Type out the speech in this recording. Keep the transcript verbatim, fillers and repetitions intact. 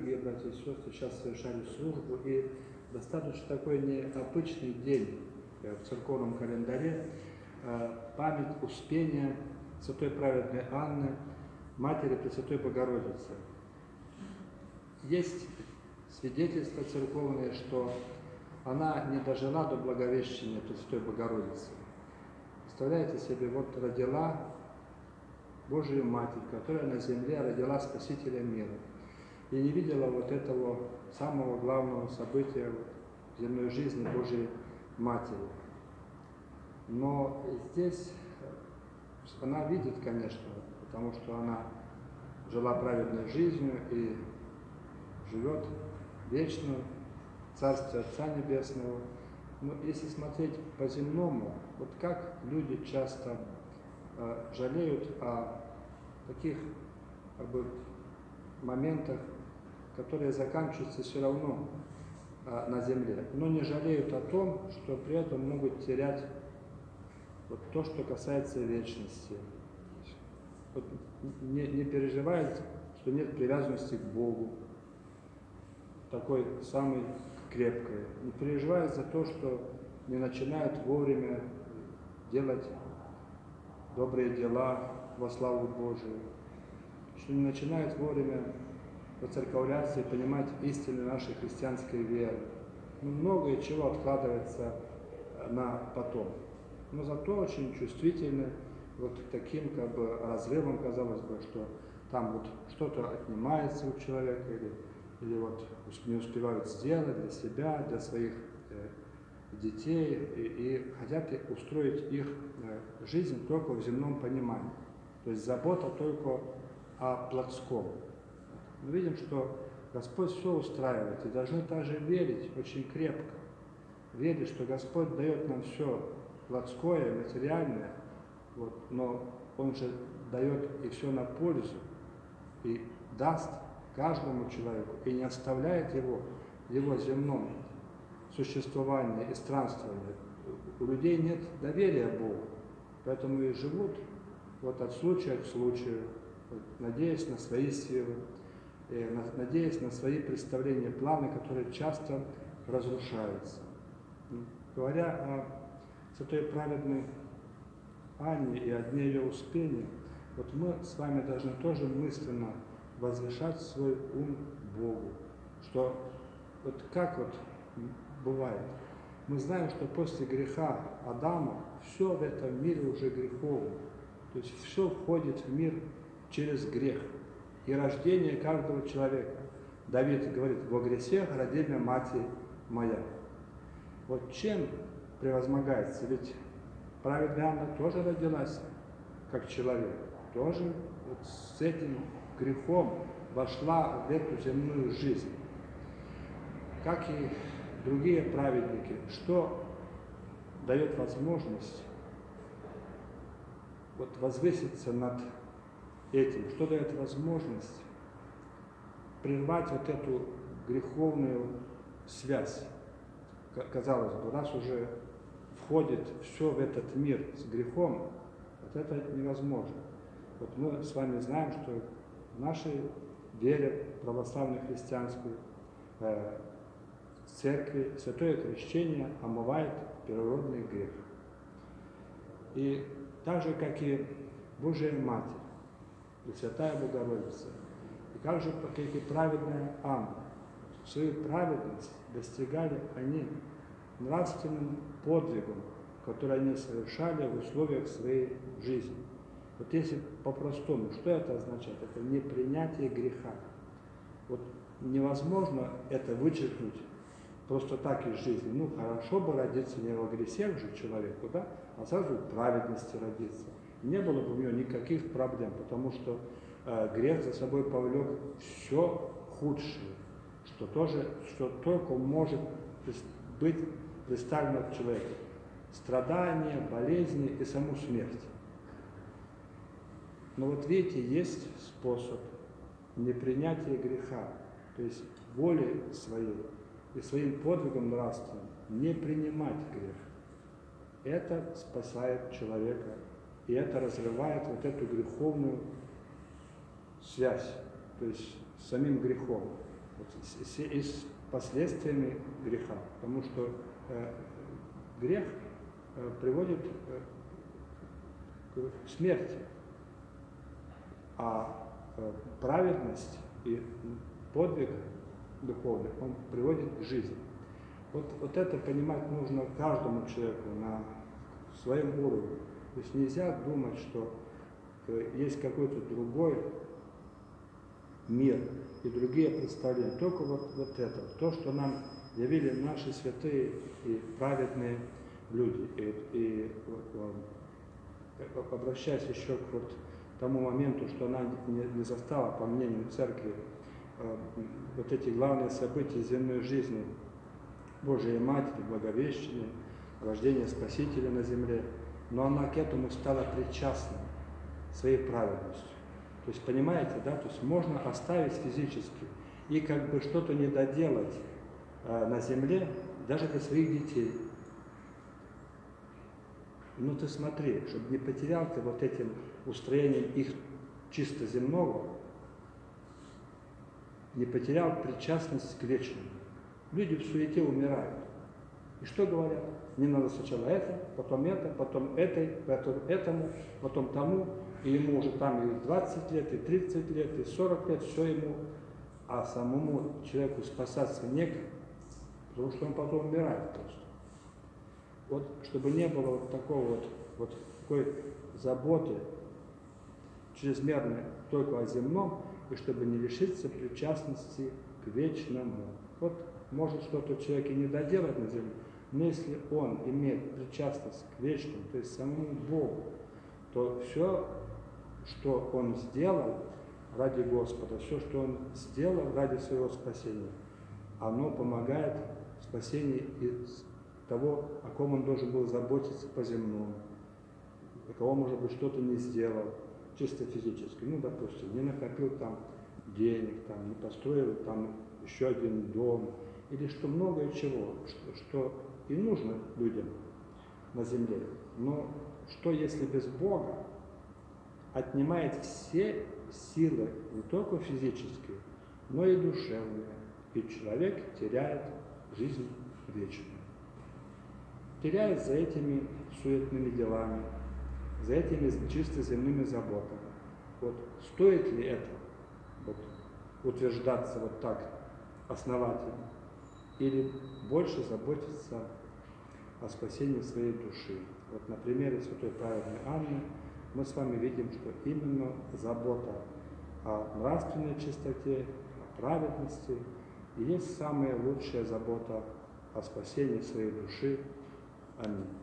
дорогие братья и сестры, сейчас совершали службу, и достаточно такой необычный день в церковном календаре, память Успения Святой Праведной Анны, Матери Пресвятой Богородицы. Есть свидетельства церковные, что она не дожила до Благовещения Пресвятой Богородицы. Представляете себе, вот родила Божию Матерь, которая на земле родила Спасителя мира, и не видела вот этого самого главного события в земной жизни Божией Матери. Но здесь она видит, конечно, потому что она жила праведной жизнью и живет вечно в Царстве Отца Небесного. Но если смотреть по-земному, вот как люди часто э, жалеют о таких как бы, моментах, которые заканчиваются все равно э, на земле, но не жалеют о том, что при этом могут терять вот то, что касается вечности. Вот не, не переживают, что нет привязанности к Богу, такой самой крепкой. Не переживают за то, что не начинают вовремя делать добрые дела во славу Божию, что не начинают вовремя воцерковляться и понимать истины нашей христианской веры. Ну, многое чего откладывается на потом. Но зато очень чувствительны вот к таким как бы разрывам, казалось бы, что там вот что-то отнимается у человека, или, или вот не успевают сделать для себя, для своих э, детей, и, и хотят устроить их э, жизнь только в земном понимании. То есть забота только о плотском. Мы видим, что Господь все устраивает, и должны также верить очень крепко. Верить, что Господь дает нам все плотское, материальное, вот, но Он же дает и все на пользу, и даст каждому человеку, и не оставляет его в его земном существовании и странствовании. У людей нет доверия Богу, поэтому и живут вот от случая к случаю, вот, надеясь на свои силы, и на, надеясь на свои представления, планы, которые часто разрушаются. Говоря о Святой Праведной Анне и о дне ее Успения, вот мы с вами должны тоже мысленно возвышать свой ум Богу, что вот как вот бывает, мы знаем, что после греха Адама все в этом мире уже греховно, то есть все входит в мир через грех и рождение каждого человека. Давид говорит: во грехе роди меня, Матерь моя. Вот чем превозмогается? Ведь праведная Анна тоже родилась как человек, тоже вот с этим грехом вошла в эту земную жизнь. Как и другие праведники, что дает возможность вот возвыситься над этим, что дает возможность прервать вот эту греховную связь. Казалось бы, раз уже входит все в этот мир с грехом, вот это невозможно. Вот мы с вами знаем, что в нашей вере православной христианской э, церкви святое крещение омывает первородный грех. И так же, как и Божия Матерь, Пресвятая Богородица, и как же, как и праведная Анна, свою праведность достигали они нравственным подвигом, который они совершали в условиях своей жизни. Вот если по-простому, что это означает? Это не принятие греха. Вот невозможно это вычеркнуть просто так из жизни. Ну, хорошо бы родиться не во грехе же человеку, да, а сразу в праведности родиться. Не было бы у него никаких проблем, потому что э, грех за собой повлек все худшее, что тоже, что только может быть представлено к человеку. Страдания, болезни и саму смерть. Но вот видите, есть способ непринятия греха, то есть волей своей и своим подвигом нравственным не принимать грех. Это спасает человека, и это разрывает вот эту греховную связь, то есть с самим грехом. вот, с, с, и с последствиями греха. Потому что э, грех э, приводит э, к смерти, а э, праведность и подвиг духовный, он приводит к жизни. Вот, вот это понимать нужно каждому человеку на своем уровне. То есть нельзя думать, что э, есть какой-то другой мир и другие представления. Только вот, вот это, то, что нам явили наши святые и праведные люди. И, и вот, обращаясь еще к вот тому моменту, что она не, не застала, по мнению церкви, э, вот эти главные события земной жизни, Божией Матери, Благовещения, рождения Спасителя на земле, но она к этому стала причастна своей праведностью. То есть, понимаете, да, то есть можно оставить физически и как бы что-то не доделать э, на земле даже для своих детей. Ну ты смотри, чтобы не потерял ты вот этим устроением их чисто земного, не потерял причастность к вечному. Люди в суете умирают. И что говорят? Не надо сначала это, потом это, потом этой, потом этому, потом тому. И ему уже там и двадцать лет, и тридцать лет, и сорок лет, все ему. А самому человеку спасаться некому, потому что он потом умирает просто. Вот, чтобы не было вот такого вот, вот такой заботы чрезмерной только о земном, и чтобы не лишиться причастности к вечному. Вот может что-то человек и не доделать на земле, но если он имеет причастность к вечному, то есть самому Богу, то все, что он сделал ради Господа, все, что он сделал ради своего спасения, оно помогает в спасении из того, о ком он должен был заботиться по земному, о кого, может быть, что-то не сделал, чисто физически. Ну, допустим, не накопил там денег, там, не построил там еще один дом, или что многое чего, что, что и нужно людям на земле. Но что если без Бога отнимает все силы, не только физические, но и душевные, и человек теряет жизнь вечную. Теряет за этими суетными делами, за этими чисто земными заботами. Вот стоит ли это вот, утверждаться вот так основательно, или больше заботиться о спасении своей души? Вот на примере святой праведной Анны мы с вами видим, что именно забота о нравственной чистоте, о праведности и есть самая лучшая забота о спасении своей души. Аминь.